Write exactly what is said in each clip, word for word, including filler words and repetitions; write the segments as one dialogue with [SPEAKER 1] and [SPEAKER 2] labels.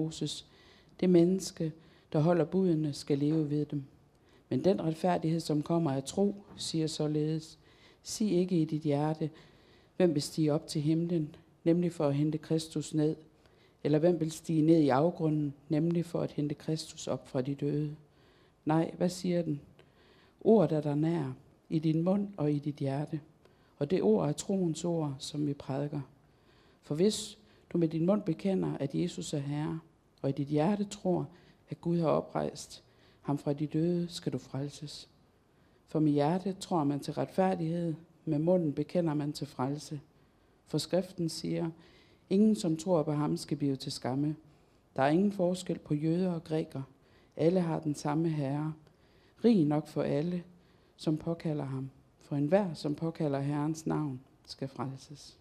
[SPEAKER 1] Moses. Det menneske, der holder budene, skal leve ved dem. Men den retfærdighed, som kommer af tro, siger således: sig ikke i dit hjerte, hvem vil stige op til himlen, nemlig for at hente Kristus ned, eller hvem vil stige ned i afgrunden, nemlig for at hente Kristus op fra de døde. Nej, hvad siger den? Ordet er der nær, i din mund og i dit hjerte. Og det ord er troens ord, som vi prædiker. For hvis du med din mund bekender, at Jesus er Herre, og i dit hjerte tror, at Gud har oprejst ham fra de døde, skal du frelses. For med hjertet tror man til retfærdighed, med munden bekender man til frelse. For skriften siger, ingen som tror på ham skal blive til skamme. Der er ingen forskel på jøder og grækere. Alle har den samme Herre. Rig nok for alle, som påkalder ham. For enhver, som påkalder Herrens navn, skal frelses.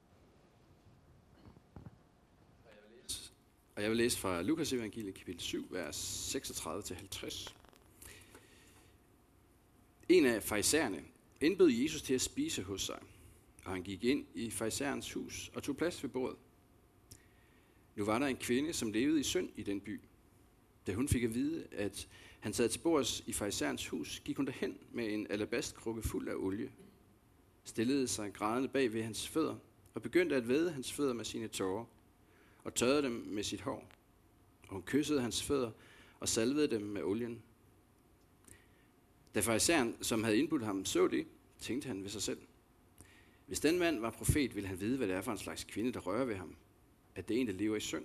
[SPEAKER 2] Og jeg vil læse fra Lukas evangeliet kapitel syv, vers seksogtredive til halvtreds. En af farisæerne indbød Jesus til at spise hos sig, og han gik ind i farisæerens hus og tog plads ved bordet. Nu var der en kvinde, som levede i synd i den by. Da hun fik at vide, at han sad til bords i farisæerens hus, gik hun derhen med en alabastkrukke fuld af olie, stillede sig grædende bag ved hans fødder og begyndte at væde hans fødder med sine tårer og tørrede dem med sit hår. Og hun kyssede hans fødder og salvede dem med olien. Da farisæeren, som havde indbudt ham, så det, tænkte han ved sig selv: hvis den mand var profet, ville han vide, hvad det er for en slags kvinde, der rører ved ham, at det er en, der lever i synd.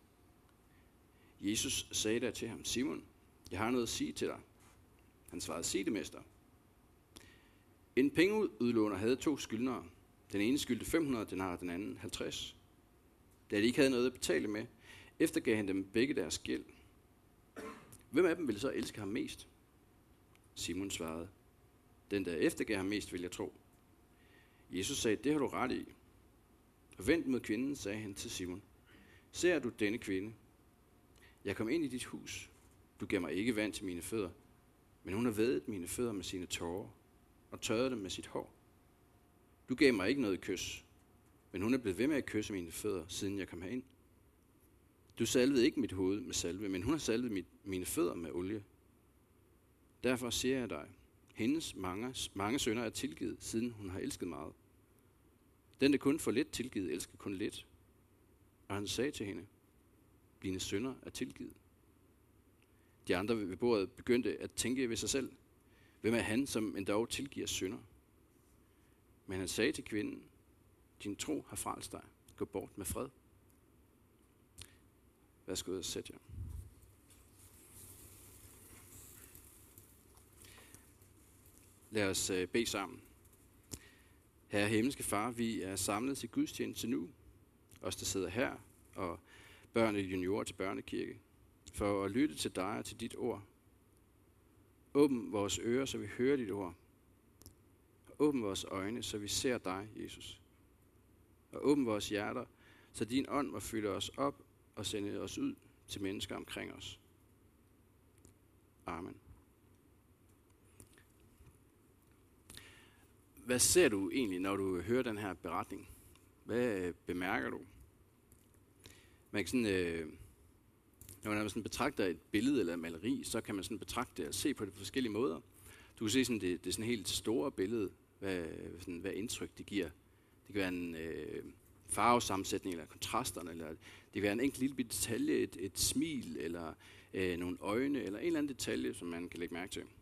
[SPEAKER 2] Jesus sagde der til ham: Simon, jeg har noget at sige til dig. Han svarede: sig det, mester. En pengeudlåner havde to skyldnere. Den ene skyldte fem hundrede denarer, den anden halvtreds. Da de ikke havde noget at betale med, eftergav han dem begge deres gæld. Hvem af dem ville så elske ham mest? Simon svarede: den, der eftergav ham mest, vil jeg tro. Jesus sagde: det har du ret i. Og vendt mod kvinden, sagde han til Simon: ser du denne kvinde? Jeg kom ind i dit hus. Du gav mig ikke vand til mine fødder, men hun har vædet mine fødder med sine tårer og tørret dem med sit hår. Du gav mig ikke noget kys, men hun er blevet ved med at kysse mine fødder, siden jeg kom herind. Du salvede ikke mit hoved med salve, men hun har salvet mit, mine fødder med olie. Derfor siger jeg dig, hendes mange, mange synder er tilgivet, siden hun har elsket meget. Den, der kun får lidt tilgivet, elsker kun lidt. Og han sagde til hende: dine synder er tilgivet. De andre ved bordet begyndte at tænke ved sig selv: hvem er han, som endog tilgiver synder? Men han sagde til kvinden: din tro har frelst dig. Gå bort med fred. Værsgo og sæt jer. Lad os bede sammen. Herre himmelske Far, vi er samlet til gudstjeneste nu. Os, der sidder her, og børn og juniorer til børnekirke, for at lytte til dig og til dit ord. Åbn vores ører, så vi hører dit ord. Åbn vores øjne, så vi ser dig, Jesus. Og åbn vores hjerter, så din ånd må fylde os op og sende os ud til mennesker omkring os. Amen. Hvad ser du egentlig, når du hører den her beretning? Hvad bemærker du? Man kan sådan, øh, når man sådan betragter et billede eller et maleri, så kan man sådan betragte det og se på det på forskellige måder. Du kan se sådan det, det er sådan helt store billede, hvad, sådan, hvad indtryk det giver. Det kan være en øh, farvesammensætning eller kontrasterne, eller det kan være en enkelt lille detalje, et, et smil eller øh, nogle øjne eller en eller anden detalje, som man kan lægge mærke til.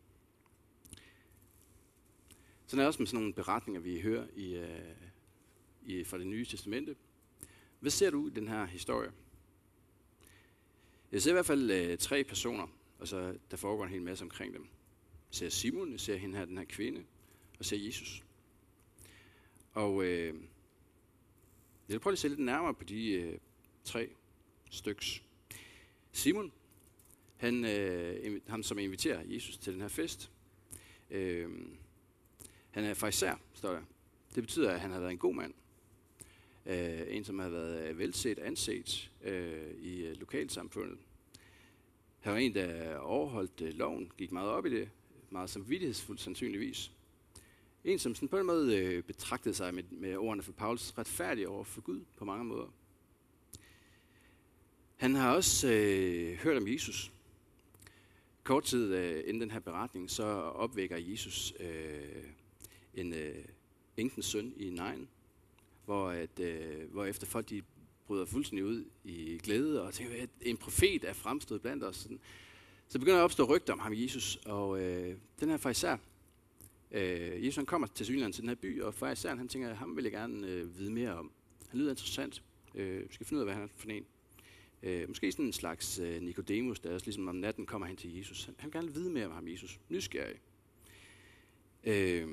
[SPEAKER 2] Sådan er det også med sådan nogle beretninger, vi hører i, øh, i, fra det nye testamente. Hvad ser du i den her historie? Jeg ser i hvert fald øh, tre personer, og så der foregår en hel masse omkring dem. Jeg ser Simon, jeg ser hende her, den her kvinde, og ser Jesus. Og øh, jeg vil prøve at se lidt nærmere på de øh, tre styks. Simon, han, øh, ham som inviterer Jesus til den her fest, øh, han er farisæer, står der. Det betyder, at han har været en god mand. Uh, en, som har været velset, anset uh, i uh, lokalsamfundet. Han var en, der overholdt uh, loven, gik meget op i det, meget samvittighedsfuldt sandsynligvis. En, som sådan på en måde uh, betragtede sig med, med ordene for Paulus retfærdig over for Gud på mange måder. Han har også øh, hørt om Jesus. Kort tid øh, inden den her beretning, så opvækker Jesus øh, en øh, enkens søn i Nain, hvor, at, øh, hvor efter folk de bryder fuldstændig ud i glæde, og tænker, at en profet er fremstået blandt os. Sådan. Så begynder der at opstå rygter om ham, Jesus, og øh, den her farisæer, øh, Jesus han kommer til synligheden til den her by, og farisæeren han tænker, at ham vil jeg gerne øh, vide mere om. Han lyder interessant. Øh, vi skal finde ud af, hvad han er for en. Øh, måske sådan en slags øh, Nikodemus, der også ligesom om natten kommer hen til Jesus. Han, han vil gerne vide mere om ham, Jesus. Nysgerrig. Øh,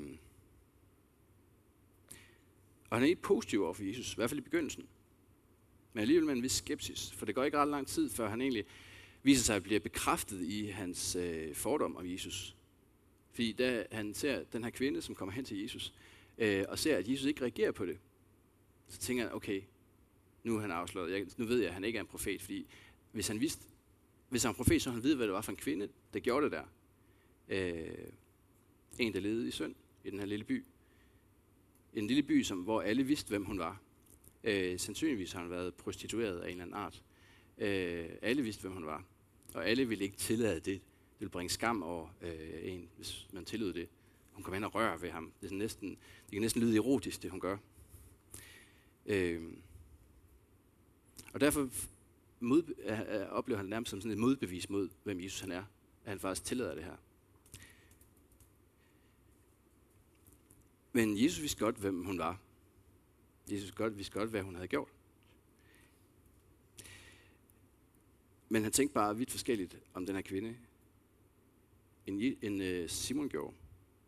[SPEAKER 2] og han er ikke positiv over for Jesus, i hvert fald i begyndelsen. Men alligevel med en vis skepsis, for det går ikke ret lang tid, før han egentlig viser sig at blive bekræftet i hans øh, fordom om Jesus. Fordi da han ser den her kvinde, som kommer hen til Jesus, øh, og ser, at Jesus ikke reagerer på det, så tænker han, okay, nu er han afsløret. Jeg, nu ved jeg, at han ikke er en profet, fordi hvis han vidste, hvis han var en profet, så han ved, hvad det var for en kvinde, der gjorde det der. Øh, en, der levede i synd i den her lille by. En lille by, som, hvor alle vidste, hvem hun var. Øh, sandsynligvis har hun været prostitueret af en eller anden art. Øh, alle vidste, hvem hun var. Og alle ville ikke tillade det. Det ville bringe skam over øh, en, hvis man tillod det. Hun kom hen og rører ved ham. Det, er næsten, det kan næsten lyde erotisk, det hun gør. Øh, og derfor mod, øh, oplever han nærmest som sådan et modbevis mod, hvem Jesus han er. At han faktisk tillader det her. Men Jesus vidste godt, hvem hun var. Jesus godt, vidste godt, hvad hun havde gjort. Men han tænkte bare vidt forskelligt om den her kvinde, end, end uh, Simon gjorde.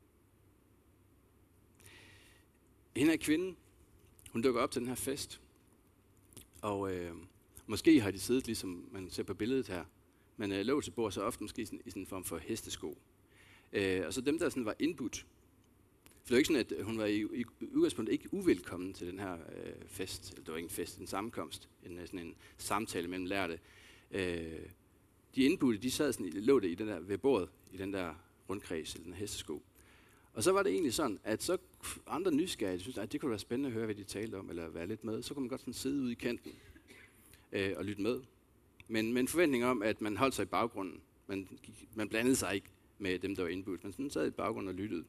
[SPEAKER 2] Hende her kvinde, hun dukker op til den her fest, og øh, måske har de siddet, ligesom man ser på billedet her, men øh, lå til bord så ofte måske sådan, i sådan en form for hestesko. Øh, og så dem, der sådan var indbudt. For det var ikke sådan, at hun var i, i udgangspunktet ikke uvelkommen til den her øh, fest. Eller det var ikke en fest, en sammenkomst. En, sådan en samtale mellem lærte. Øh, de indbudte, de sad sådan, lå det i den der, ved bordet, i den der rundkreds, eller den her hestesko. Og så var det egentlig sådan, at så andre nysgerrige, synes, at det kunne være spændende at høre, hvad de talte om, eller være lidt med. Så kunne man godt sådan sidde ude i kanten øh, og lytte med. Men med en forventning om, at man holdt sig i baggrunden. Man, man blandede sig ikke med dem, der var indbudt. Man sådan sad i baggrunden og lyttede.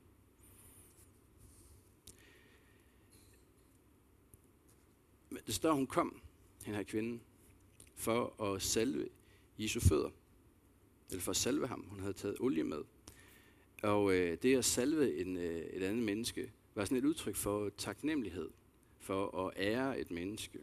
[SPEAKER 2] Men det står, hun kom, den her kvinde, for at salve Jesu fødder. Eller for at salve ham. Hun havde taget olie med. Og øh, det at salve en, øh, et andet menneske, var sådan et udtryk for taknemmelighed. For at ære et menneske.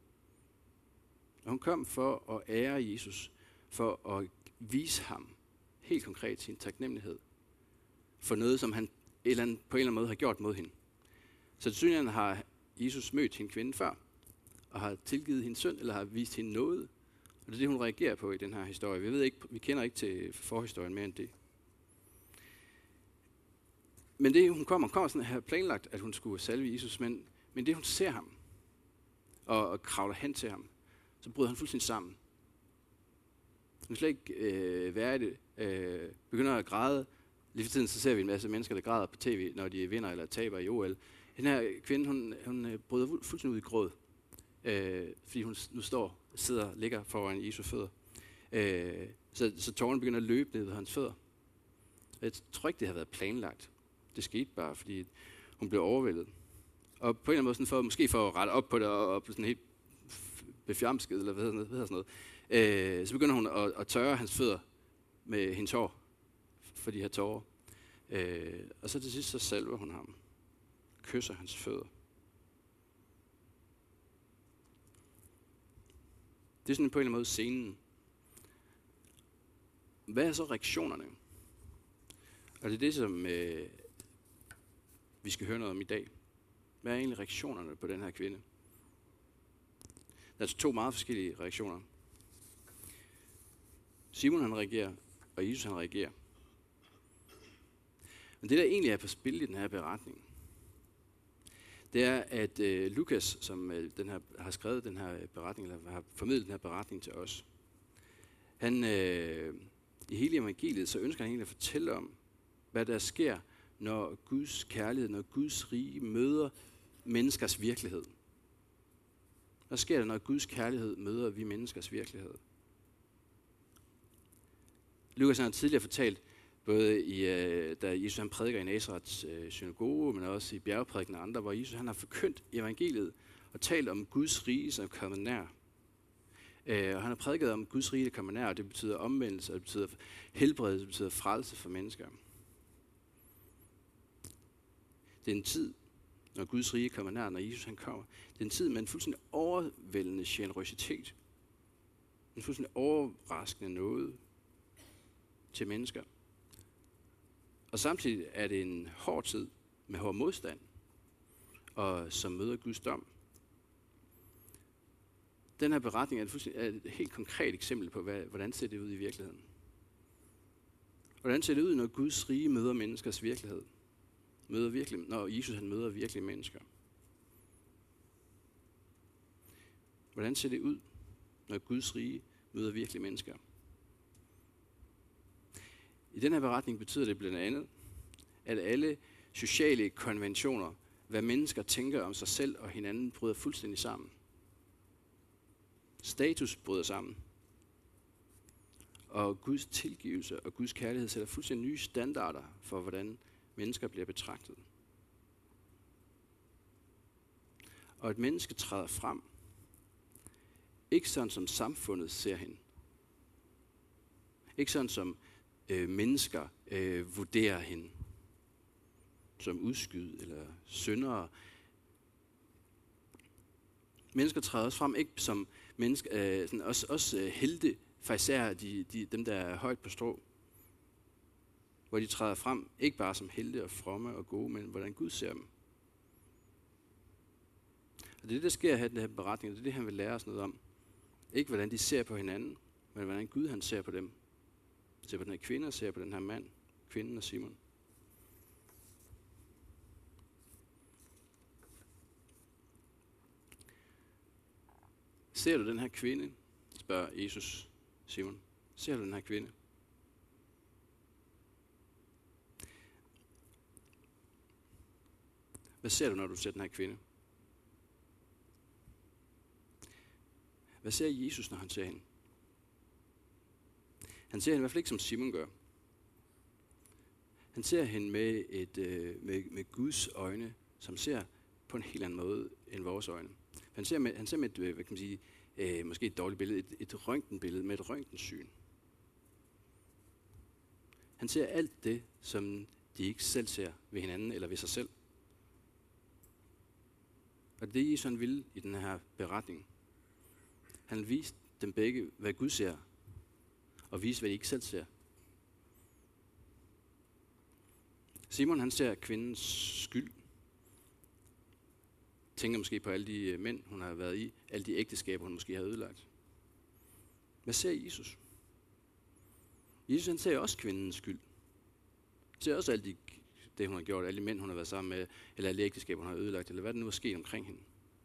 [SPEAKER 2] Og hun kom for at ære Jesus. For at vise ham helt konkret sin taknemmelighed. For noget, som han eller andet, på en eller anden måde har gjort mod hende. Så til synligheden har Jesus mødt hende kvinde før. Og har tilgivet hendes synd, eller har vist hende noget. Og det er det, hun reagerer på i den her historie. Vi ved ikke, vi kender ikke til forhistorien mere end det. Men det, hun kommer, hun kommer sådan her planlagt, at hun skulle salve Jesus, men, men det, hun ser ham, og, og kravler hen til ham, så bryder han fuldstændig sammen. Hun slet ikke øh, være i det, øh, begynder at græde. Lige for tiden så ser vi en masse mennesker, der græder på tv, når de vinder eller taber i O L. Den her kvinde, hun, hun bryder fuldstændig ud i gråd. Øh, fordi hun nu står, sidder og ligger foran Jesu fødder. Øh, så, så tårerne begynder at løbe ned ved hans fødder. Jeg tror ikke, det har været planlagt. Det skete bare, fordi hun blev overvældet. Og på en eller anden måde, sådan for, måske for at rette op på det, og, og blive sådan helt befjamsket, eller hvad hedder sådan noget, øh, så begynder hun at, at tørre hans fødder med hendes hår, for de her tårer. Øh, og så til sidst, så salver hun ham. Kysser hans fødder. Det er sådan på en eller anden måde scenen. Hvad er så reaktionerne? Og det er det, som øh, vi skal høre noget om i dag. Hvad er egentlig reaktionerne på den her kvinde? Der er altså to meget forskellige reaktioner. Simon han reagerer, og Jesus han reagerer. Men det, der egentlig er på spil i den her beretning, det er, at øh, Lukas, som øh, den her, har skrevet den her beretning, eller har formidlet den her beretning til os, han øh, i hele evangeliet, så ønsker han egentlig at fortælle om, hvad der sker, når Guds kærlighed, når Guds rige møder menneskers virkelighed. Hvad sker der, når Guds kærlighed møder vi menneskers virkelighed? Lukas har tidligere fortalt, både i, da Jesus han prædiker i Nazarets synagoge, men også i bjergprædiken og andre, hvor Jesus han har forkyndt evangeliet og talt om Guds rige, som er kommet nær. Og han har prædiket om Guds rige, der kommer nær, og det betyder omvendelse, og det betyder helbredelse, det betyder frelse for mennesker. Det er en tid, når Guds rige kommer nær, når Jesus han kommer. Det er en tid med en fuldstændig overvældende generøsitet. En fuldstændig overraskende noget til mennesker. Og samtidig er det en hård tid med hård modstand, og som møder Guds dom. Den her beretning er et, fuldstændig, er et helt konkret eksempel på, hvad, hvordan ser det ud i virkeligheden. Hvordan ser det ud, når Guds rige møder menneskers virkelighed? Møder virkelig, når Jesus han møder virkelige mennesker. Hvordan ser det ud, når Guds rige møder virkelige mennesker? I den her beretning betyder det blandt andet, at alle sociale konventioner, hvad mennesker tænker om sig selv og hinanden, bryder fuldstændig sammen. Status bryder sammen. Og Guds tilgivelse og Guds kærlighed sætter fuldstændig nye standarder for, hvordan mennesker bliver betragtet. Og et menneske træder frem, ikke sådan som samfundet ser hende. Ikke sådan som øh, mennesker øh, vurderer hende. Som udskyd eller syndere. Mennesker træder også frem, ikke som mennesker, øh, sådan også, også øh, helte, faktisk er de, de, dem, der er højt på strå. Hvor de træder frem, ikke bare som helte og fromme og gode, men hvordan Gud ser dem. Og det er det, der sker her i den her beretning, det er det, han vil lære os noget om. Ikke hvordan de ser på hinanden, men hvordan Gud han ser på dem. Ser på den her kvinde og ser på den her mand, kvinden og Simon. Ser du den her kvinde? Spørger Jesus Simon. Ser du den her kvinde? Hvad ser du, når du ser den her kvinde? Hvad ser Jesus, når han ser hende? Han ser hende i hvert fald ikke, som Simon gør. Han ser hende med, et, øh, med, med Guds øjne, som ser på en helt anden måde end vores øjne. Han ser med, han ser med et, hvad kan man sige, øh, måske et dårligt billede, et, et røntgenbillede med et røntgensyn. Han ser alt det, som de ikke selv ser ved hinanden eller ved sig selv. Og det er Jesus han ville i den her beretning. Han viste dem begge, hvad Gud ser, og viste, hvad de ikke selv ser. Simon han ser kvindens skyld. Tænker måske på alle de mænd, hun har været i, alle de ægteskaber, hun måske har ødelagt. Hvad ser Jesus? Jesus han ser også kvindens skyld. Han ser også alt de, det, hun har gjort, alle de mænd, hun har været sammen med, eller alle de ægteskaber, hun har ødelagt, eller hvad der nu er sket omkring hende.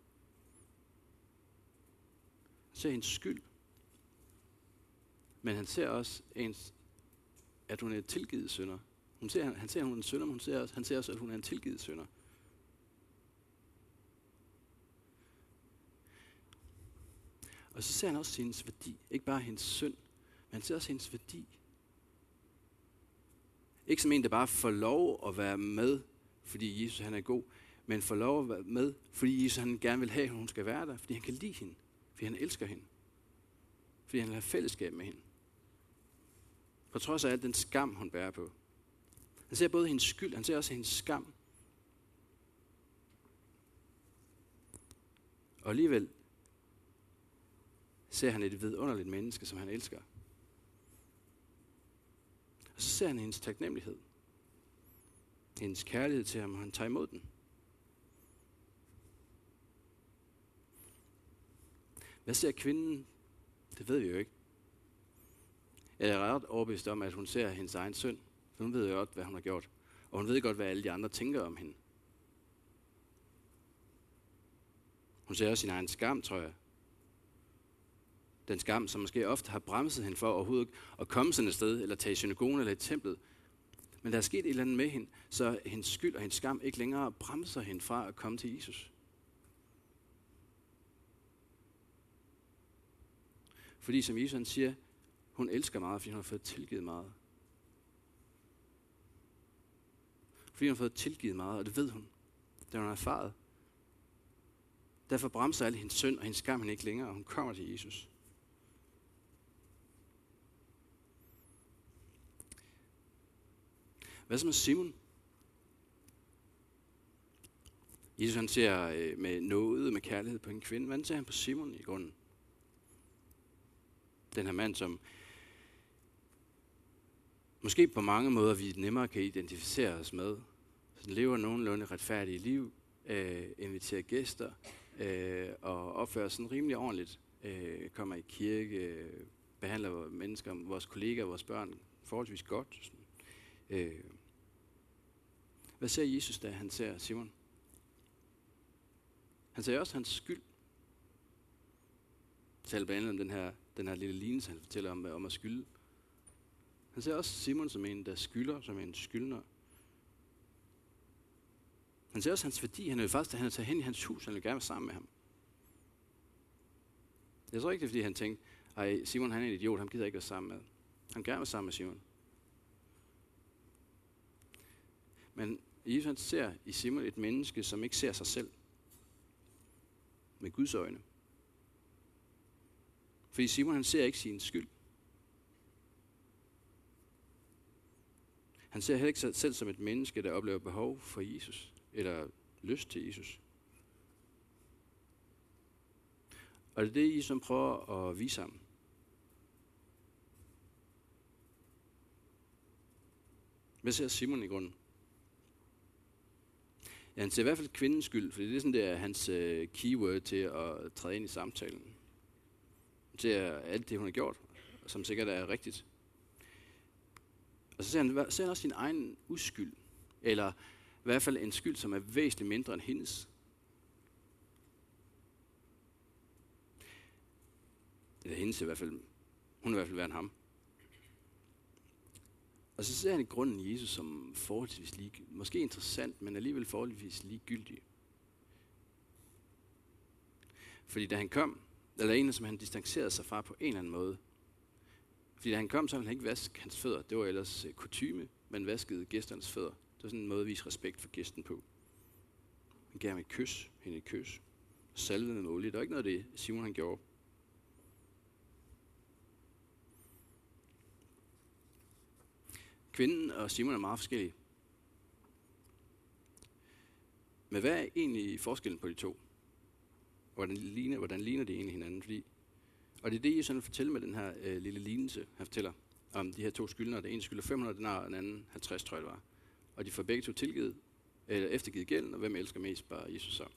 [SPEAKER 2] Han ser hendes skyld. Men han ser også, ens, at hun er en tilgivet synder. Hun ser, han ser, at hun er en synder, men hun ser også, han ser også, at hun er en tilgivet synder. Og så ser han også hendes værdi. Ikke bare hendes synd, men han ser også hendes værdi. Ikke som en, der bare får lov at være med, fordi Jesus han er god, men får lov at være med, fordi Jesus han gerne vil have, at hun skal være der, fordi han kan lide hende, fordi han elsker hende, fordi han vil have fællesskab med hende. På trods af al den skam, hun bærer på. Han ser både hendes skyld, han ser også hendes skam. Og alligevel ser han et vidunderligt menneske, som han elsker. Og så ser han hendes taknemmelighed. Hendes kærlighed til ham, og han tager imod den. Hvad ser kvinden? Det ved vi jo ikke. Jeg er ret overbevist om, at hun ser hendes egen synd. For hun ved jo godt, hvad hun har gjort. Og hun ved godt, hvad alle de andre tænker om hende. Hun ser også sin egen skam, tror jeg. Den skam, som måske ofte har bremset hende for overhovedet at komme sådan et sted, eller tage i synagogen eller i templet. Men der er sket et eller andet med hende, så hendes skyld og hendes skam ikke længere bremser hende fra at komme til Jesus. Fordi som Jesus han siger, hun elsker meget, fordi hun har fået tilgivet meget. Fordi hun har fået tilgivet meget, og det ved hun. Det har hun erfaret. Derfor bremser alle hendes synd og hendes skam hende ikke længere, og hun kommer til Jesus. Hvad så med Simon? Jesus han ser med nåde, med kærlighed på en kvinde. Hvordan ser han på Simon i grunden? Den her mand, som måske på mange måder vi nemmere kan identificere os med. Så den lever nogenlunde retfærdige liv, øh, inviterer gæster øh, og opfører sådan rimelig ordentligt. Øh, kommer i kirke, øh, behandler mennesker, vores kollegaer, vores børn forholdsvis godt. Sådan. Øh. Hvad ser Jesus, da han ser Simon? Han ser også hans skyld. Han taler blandt andet om den her, den her lille lignelse, han fortæller om, om at skylde. Han ser også Simon som en, der skylder, som en skyldner. Han ser også hans værdi. Han vil faktisk, han vil tage hen i hans hus, han vil gerne være sammen med ham. Jeg tror ikke, det er, fordi han tænkte, ej, Simon han er en idiot, han gider ikke være sammen med. Han vil gerne være sammen med Simon. Men Jesus han ser i Simon et menneske, som ikke ser sig selv med Guds øjne. Fordi Simon han ser ikke sin skyld. Han ser heller ikke sig selv som et menneske, der oplever behov for Jesus, eller lyst til Jesus. Og det er det, Jesus prøver at vise ham. Hvad ser Simon i grunden? Ja, han ser i hvert fald kvindens skyld, for det er sådan, det er hans uh, keyword til at træde ind i samtalen. Han ser alt det, hun har gjort, som sikkert er rigtigt. Og så ser han, ser han også sin egen uskyld, eller i hvert fald en skyld, som er væsentligt mindre end hendes. Eller hendes i hvert fald. Hun er i hvert fald værre end ham. Og så ser han i grunden Jesus som forholdsvis lige, måske interessant, men alligevel forholdsvis ligegyldig. Fordi da han kom, eller en, som han distancerede sig fra på en eller anden måde. Fordi da han kom, så ville han ikke vaske hans fødder. Det var ellers kutyme, men vaskede gæsternes fødder. Det var sådan en måde at vise respekt for gæsten på. Han gav ham et kys, hende et kys. Salvede med olie. Det var ikke noget af det, Simon han gjorde. Kvinden og Simon er meget forskellige. Men hvad er egentlig forskellen på de to? Hvordan ligner, hvordan ligner de egentlig hinanden? Fordi, og det er det, Jesus fortæller med den her øh, lille lignelse. Han fortæller om de her to skyldnere. Den ene skylder fem hundrede denar, og den anden halvtreds, tror jeg det var. Og de får begge to tilgivet, eller eftergivet gælden, og hvem elsker mest, bare Jesus så.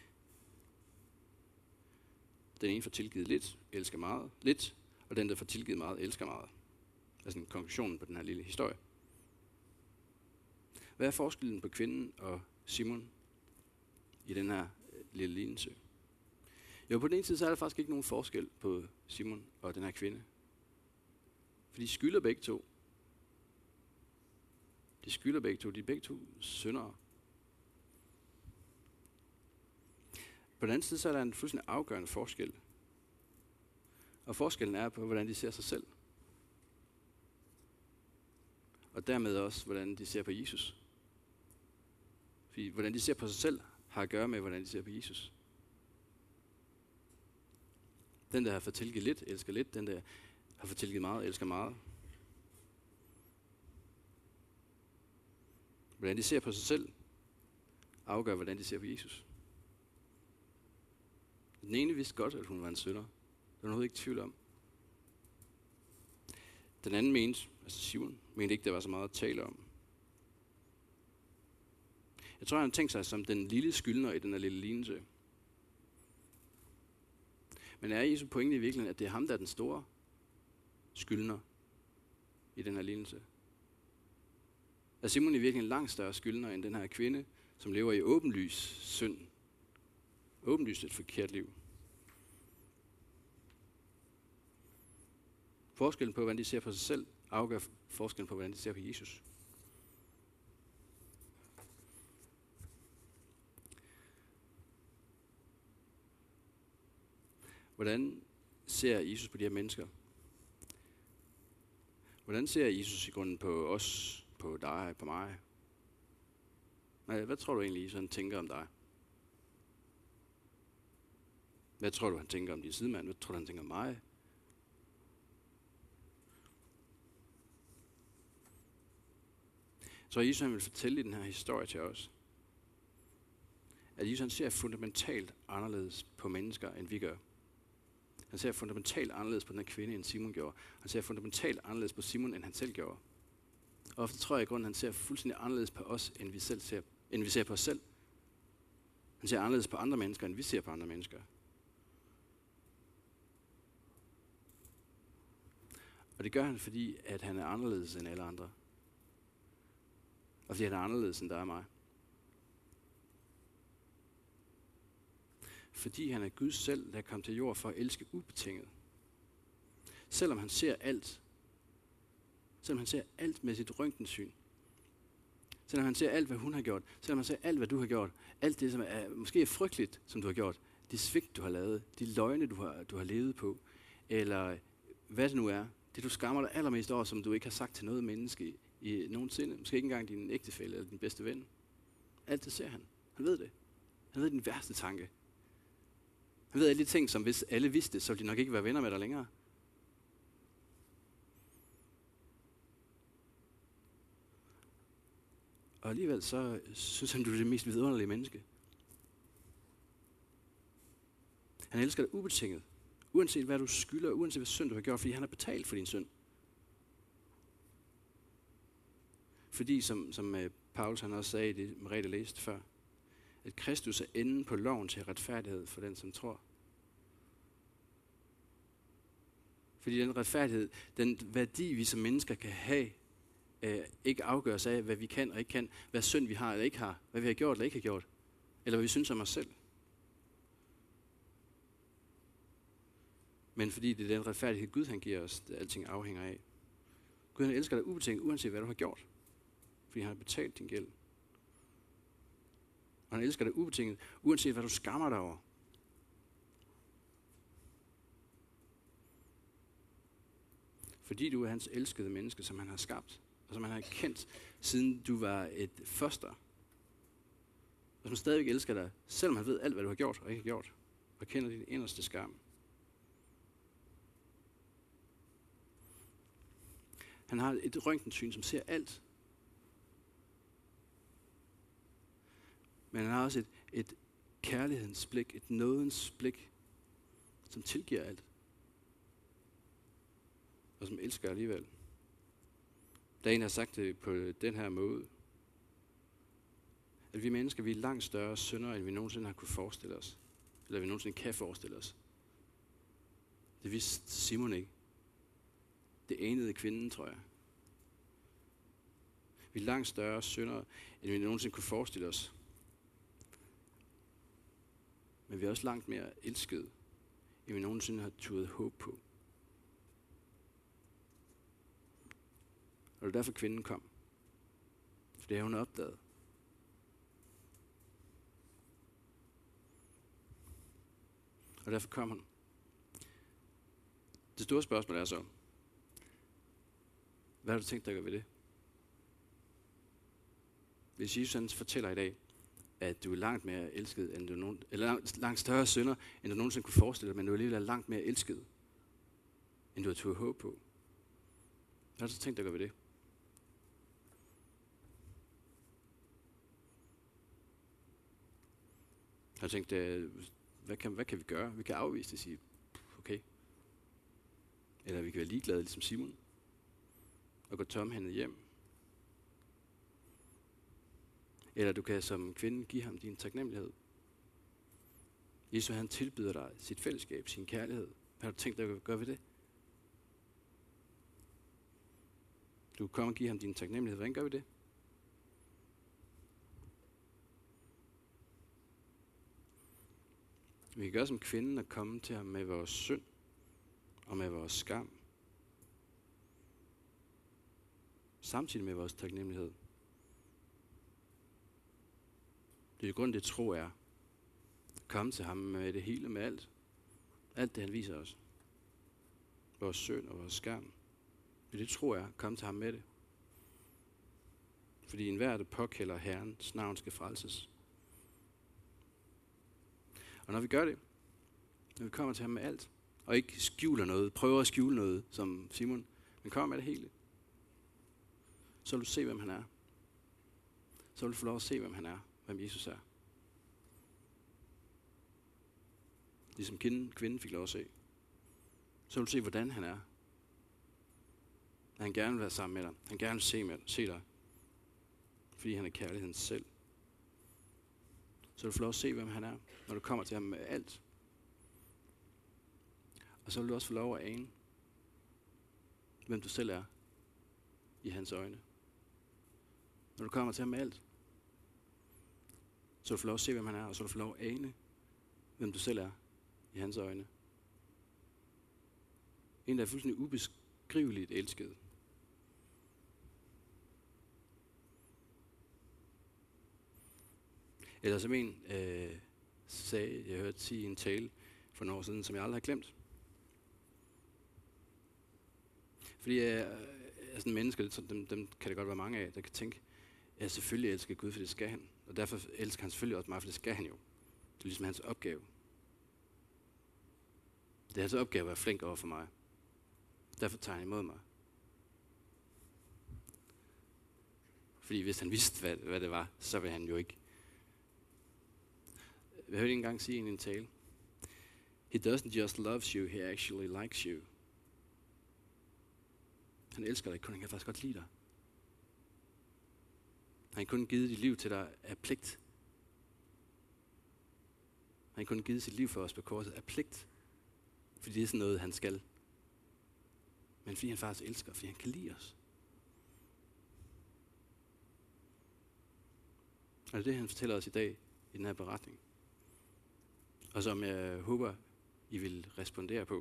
[SPEAKER 2] Den ene får tilgivet lidt, elsker meget lidt, og den, der får tilgivet meget, elsker meget. Altså konklusionen på den her lille historie. Hvad er forskellen på kvinden og Simon i den her lille lignelse? Jo, på den ene side så er der faktisk ikke nogen forskel på Simon og den her kvinde. For de skylder begge to. De skylder begge to. De er begge to syndere. På den anden side så er der en fuldstændig afgørende forskel. Og forskellen er på, hvordan de ser sig selv. Og dermed også, hvordan de ser på Jesus. Fordi hvordan de ser på sig selv, har at gøre med, hvordan de ser på Jesus. Den, der har fået tilgivet lidt, elsker lidt. Den, der har fået tilgivet meget, elsker meget. Hvordan de ser på sig selv, afgør, hvordan de ser på Jesus. Den ene vidste godt, at hun var en synder. Det var noget ikke tvivl om. Den anden mente, altså Simon, mente ikke, der var så meget at tale om. Jeg tror, han tænkte sig som den lille skyldner i den her lille lignelse. Men er Jesu pointe i virkeligheden, at det er ham, der er den store skyldner i den her lignelse? Er Simon i virkeligheden en langt større skyldner end den her kvinde, som lever i åbenlys synd? Åbenlyst et forkert liv. Forskellen på, hvordan de ser på sig selv, afgør forskellen på, hvordan de ser på Jesus. Hvordan ser Jesus på de her mennesker? Hvordan ser Jesus i grunden på os, på dig, på mig? Nej, hvad tror du egentlig, Jesus han tænker om dig? Hvad tror du, han tænker om din sidemand? Hvad tror du, han tænker om mig? Så Jesus han vil fortælle i den her historie til os, at Jesus han ser fundamentalt anderledes på mennesker, end vi gør. Han ser fundamentalt anderledes på den her kvinde, end Simon gjorde. Han ser fundamentalt anderledes på Simon, end han selv gjorde. Og ofte tror jeg i grunden, han ser fuldstændig anderledes på os, end vi, selv ser, end vi ser på os selv. Han ser anderledes på andre mennesker, end vi ser på andre mennesker. Og det gør han, fordi at han er anderledes end alle andre. Og fordi han er anderledes end dig og mig. Fordi han er Gud selv, der kom til jord for at elske ubetinget. Selvom han ser alt. Selvom han ser alt med sit røntgensyn. Selvom han ser alt, hvad hun har gjort. Selvom han ser alt, hvad du har gjort. Alt det, som er, måske er frygteligt, som du har gjort. De svigt, du har lavet. De løgne, du har, du har levet på. Eller hvad det nu er. Det, du skammer dig allermest over, som du ikke har sagt til noget menneske i, i nogensinde. Måske ikke engang din ægtefælle eller din bedste ven. Alt det ser han. Han ved det. Han ved din værste tanke. Han ved alle de ting, som hvis alle vidste, så ville de nok ikke være venner med dig længere. Og alligevel så synes han, du er det mest vidunderlige menneske. Han elsker dig ubetinget. Uanset hvad du skylder, uanset hvad synd du har gjort, fordi han har betalt for din synd. Fordi, som, som Paulus han også sagde i det, Merete læste før, at Kristus er enden på loven til retfærdighed for den, som tror. Fordi den retfærdighed, den værdi, vi som mennesker kan have, øh, ikke afgøres af, hvad vi kan og ikke kan, hvad synd vi har eller ikke har, hvad vi har gjort eller ikke har gjort, eller hvad vi synes om os selv. Men fordi det er den retfærdighed, Gud han giver os, det alting afhænger af. Gud han elsker dig ubetinget, uanset hvad du har gjort. Fordi han har betalt din gæld. Og han elsker dig ubetinget, uanset hvad du skammer dig over. Fordi du er hans elskede menneske, som han har skabt, og som han har kendt, siden du var et foster. Og som stadigvæk elsker dig, selvom han ved alt, hvad du har gjort og ikke har gjort, og kender din inderste skam. Han har et røntgensyn, som ser alt. Men han har også et, et kærlighedens blik, et nådens blik, som tilgiver alt. Og som elsker alligevel. Der er en, der har sagt det på den her måde. At vi mennesker, vi er langt større syndere, end vi nogensinde har kunne forestille os. Eller vi nogensinde kan forestille os. Det vidste Simon ikke. Det anede kvinden, tror jeg. Vi er langt større syndere, end vi nogensinde kunne forestille os. Men vi er også langt mere elskede, end vi nogensinde har turet håb på. Og det er derfor kvinden kom. For det har hun opdaget. Og derfor kom hun. Det store spørgsmål er så, hvad har du tænkt dig at gøre ved det? Hvis Jesus han fortæller i dag, at du er langt mere elsket, end du nogen, eller langt, langt større synder, end du nogensinde kunne forestille dig, men du alligevel er langt mere elsket, end du har turde håb på. Hvad har du så tænkt dig at gøre ved det? Jeg har tænkt, hvad kan, hvad kan vi gøre? Vi kan afvise det og sige, okay. Eller vi kan være ligeglade, ligesom Simon, og gå tomhændet hjem. Eller du kan som kvinde give ham din taknemmelighed. Jesus han tilbyder dig sit fællesskab, sin kærlighed. Hvad har du tænkt dig at gøre ved det? Du kan komme og give ham din taknemmelighed. Hvordan gør vi det? Vi kan gøre som kvinden at komme til ham med vores synd og med vores skam. Samtidig med vores taknemmelighed. Det er grund det tro er. Komme til ham med det hele, med alt. Alt det han viser os. vores synd og vores skam. Men det tror jeg, kom til ham med det. Fordi enhver, der påkalder Herrens navn, skal frelses. Og når vi gør det, når vi kommer til ham med alt, og ikke skjuler noget, prøver at skjule noget, som Simon, men kommer med det hele, så vil du se, hvem han er. Så vil du få lov at se, hvem han er, hvem Jesus er. Ligesom kvinden fik lov at se. Så vil du se, hvordan han er. At han gerne vil være sammen med dig. Han gerne vil se, med, se dig. Fordi han er kærligheden selv. Så vil du få lov at se, hvem han er, når du kommer til ham med alt. Og så vil du også få lov at ane, hvem du selv er i hans øjne. Når du kommer til ham med alt, så vil du få lov at se, hvem han er, og så vil du få lov at ane, hvem du selv er i hans øjne. En, der er fuldstændig ubeskriveligt elsket. Eller som en øh, sagde, jeg hørte sige en tale for nogle år siden, som jeg aldrig har glemt. Fordi jeg er sådan en menneske, så dem, dem kan det godt være mange af, der kan tænke, at jeg selvfølgelig elsker Gud, for det skal han. Og derfor elsker han selvfølgelig også mig, for det skal han jo. Det er ligesom hans opgave. Det er hans opgave at være flink over for mig. Derfor tager han imod mig. Fordi hvis han vidste, hvad, hvad det var, så ville han jo ikke. Jeg hørte en gang sige i en tale, He doesn't just love you, he actually likes you. Han elsker dig ikke kun, han kan faktisk godt lide dig. Han har kun givet dit liv til dig af pligt. Han har kun givet sit liv for os på korset af pligt. Fordi det er sådan noget, han skal. Men fordi han faktisk elsker, fordi han kan lide os. Og det er det, han fortæller os i dag i den her beretning. Og som jeg håber, I vil respondere på.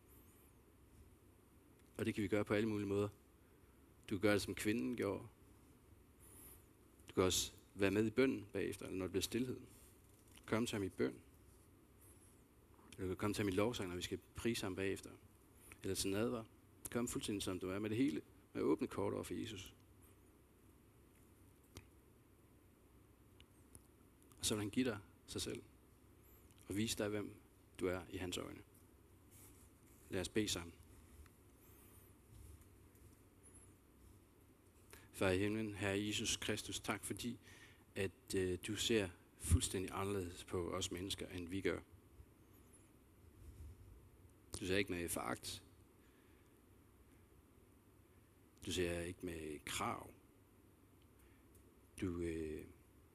[SPEAKER 2] Og det kan vi gøre på alle mulige måder. Du kan gøre det, som kvinden gjorde. Du kan også være med i bønnen bagefter, eller når det bliver stillhed. Kom til ham i bøn. Eller du kan komme til ham i lovsang, når vi skal prise ham bagefter. Eller til nadver. Kom fuldstændig som du er med det hele. Med åbne kort over for Jesus. Og så vil han give dig sig selv. Og vise dig, hvem du er i hans øjne. Lad os bede sammen. Far i himlen, Herre Jesus Kristus, tak fordi, at øh, du ser fuldstændig anderledes på os mennesker, end vi gør. Du ser ikke med foragt. Du ser ikke med krav. Du, øh,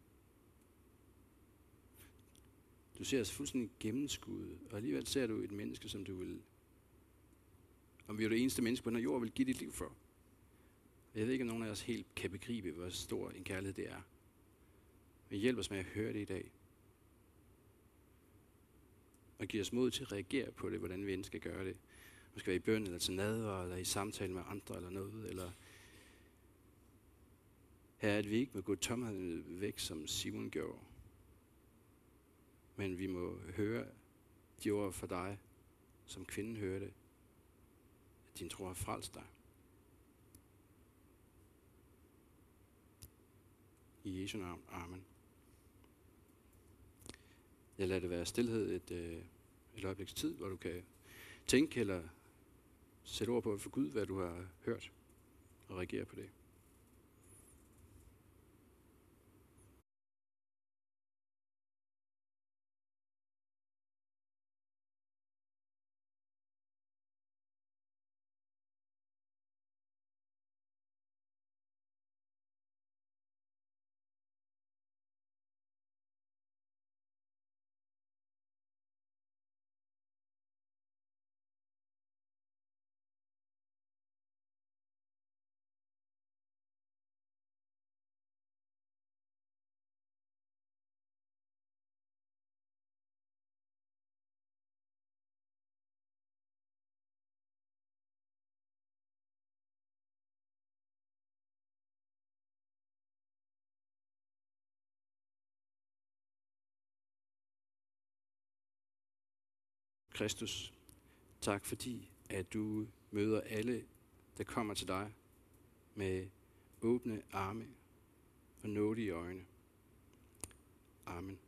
[SPEAKER 2] du ser os fuldstændig gennemskuddet, og alligevel ser du et menneske, som du vil, om vi er det eneste menneske på den her jord, vil give dit liv for. Jeg ved ikke, om nogen af os helt kan begribe, hvor stor en kærlighed det er. Men hjælp os med at høre det i dag. Og giv os mod til at reagere på det, hvordan vi end skal gøre det. Måske være i bøn, eller til nadver, eller i samtale med andre, eller noget. Eller her, at vi ikke må gå tomheden væk, som Simon gjorde. Men vi må høre de ord fra dig, som kvinden hørte. At din tro har frelst dig. I Jesu navn. Amen. Jeg lader det være stilhed et, øh, et øjebliks tid, hvor du kan tænke eller sætte ord på for Gud, hvad du har hørt, og reagere på det. Kristus, tak fordi, at du møder alle, der kommer til dig med åbne arme og nådige øjne. Amen.